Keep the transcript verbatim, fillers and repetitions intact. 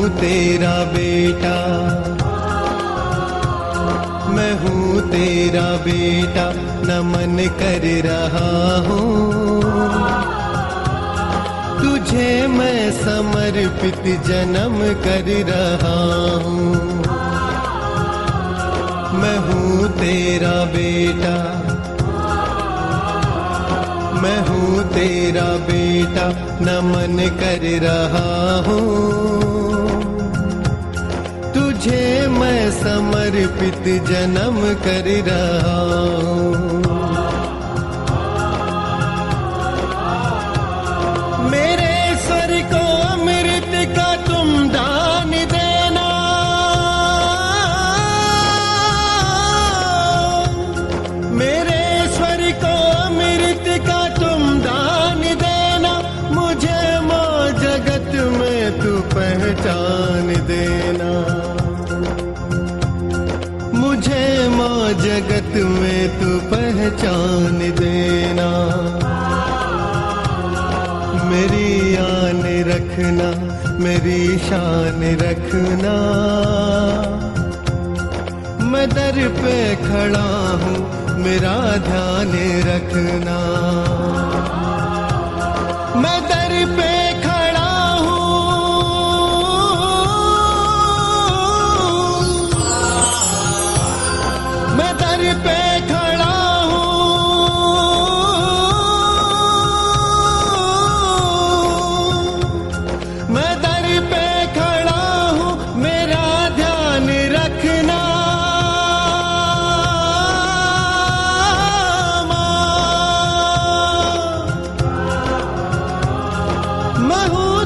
तेरा बेटा, मैं हूँ तेरा बेटा, नमन कर रहा हूँ तुझे, मैं समर्पित जन्म कर रहा हूँ। मैं हूँ तेरा बेटा, मैं हूँ तेरा बेटा, नमन कर रहा हूँ तुझे, मैं समर्पित जन्म कर रहा हूँ। मेरे स्वर को अमृत का तुम दान देना, मेरे स्वर को अमृत का तुम दान देना, मुझे माँ जगत में तू पहचान देना, मुझे माँ जगत में तू पहचान देना। मेरी आन रखना, मेरी शान रखना, मैं दर पे खड़ा हूँ, मेरा ध्यान रखना। मैं दर पे खड़ा हूँ, मैं दर पे खड़ा हूँ, मैं दर पे खड़ा हूँ, मेरा ध्यान रखना। मैं हूँ